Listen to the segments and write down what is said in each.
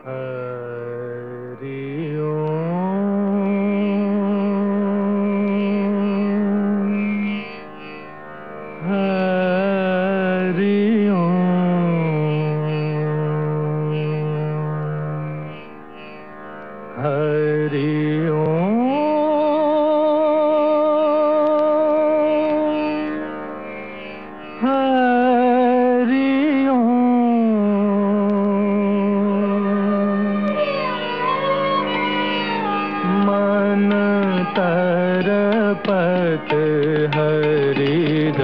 हरि ओम हरि ओम हरि ओम हरि ओम मन तरपत हरि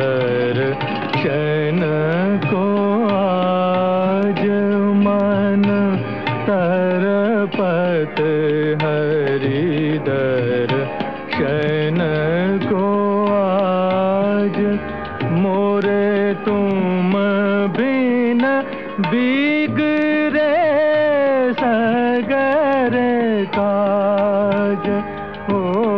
दर्शन को आज मन तरपत हरि दर्शन को आज मोरे तुम बिन बिगड़े सगरे काज ओ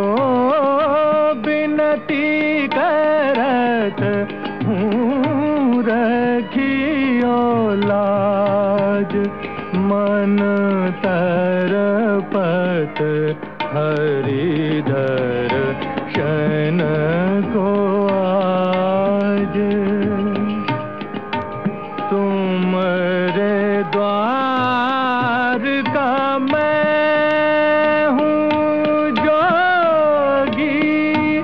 बिनती करत हूँ रखियो लाज मन तरपत हरि दर्शन को आज तुमरे द्वार का मैं हूँ जोगी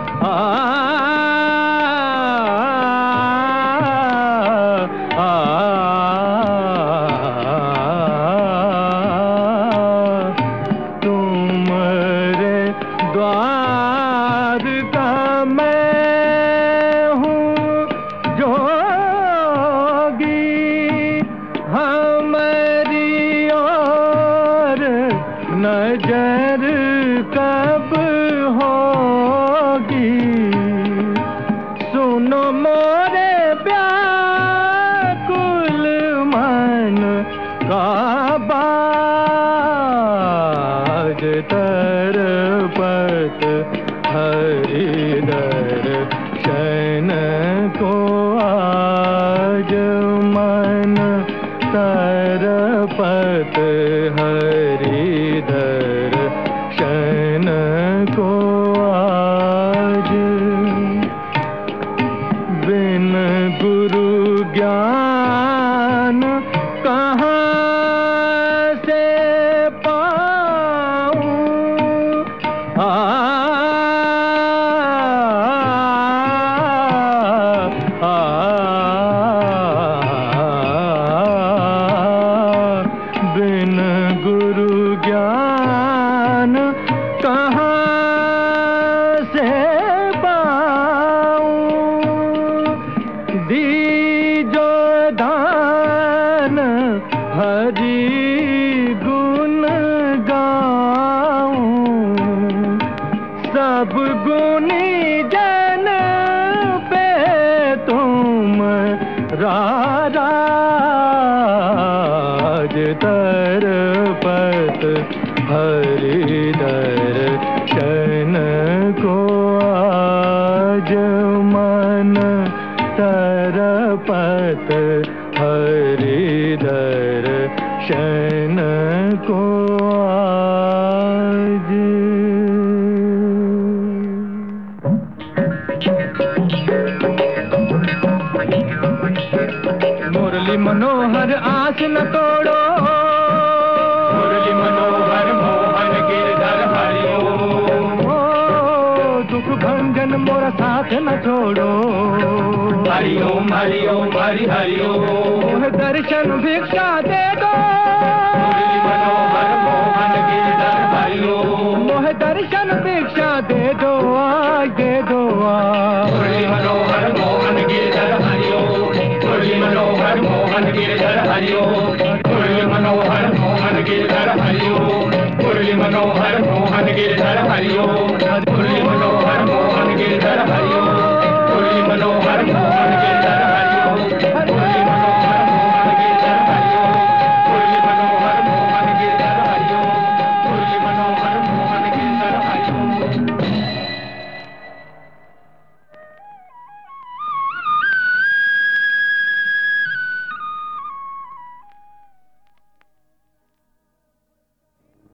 तुमरे द्वार का मैं हूँ जोगी हमारी और नजर कब होगी सुनो मोरे व्याकुल मन का बाज तरपत हरि दर्शन को आज मन तरपत हरि दर्शन को आज बिन गुरु ज्ञान कहाँ से पाऊं बिन गुरु ज्ञान कहाँ से पाऊं दीजो दान हरि गुण गाऊं सब गुणी जन पे तुम राज तरपत हरि दर्शन को आज मन तरपत हरि दर्शन को आज मुरली मनोहर आस न तोड़ो मुरली मनोहर मोहन गिरधर हरि ओम दुख भंजन मोरा साथ न छोड़ो हरि ओम हरि ओम हरि हरि ओम दर्शन भिक्षा दे दो मुरली मनोहर मोहन गिरधर हरि ओम मोह दर्शन भिक्षा दे दो आज दे दो मुरली मनोहर मोहन गिरधर हरि ओम मुरली मनोहर मोहन गिरधर हरि ओम मुरली मनोहर मोहन गिरधर हरि ओम मुरली मनोहर मोहन गिरधर हरि ओम मुरली मनोहर मोहन गिरधर हरि ओम मुरली मनोहर मोहन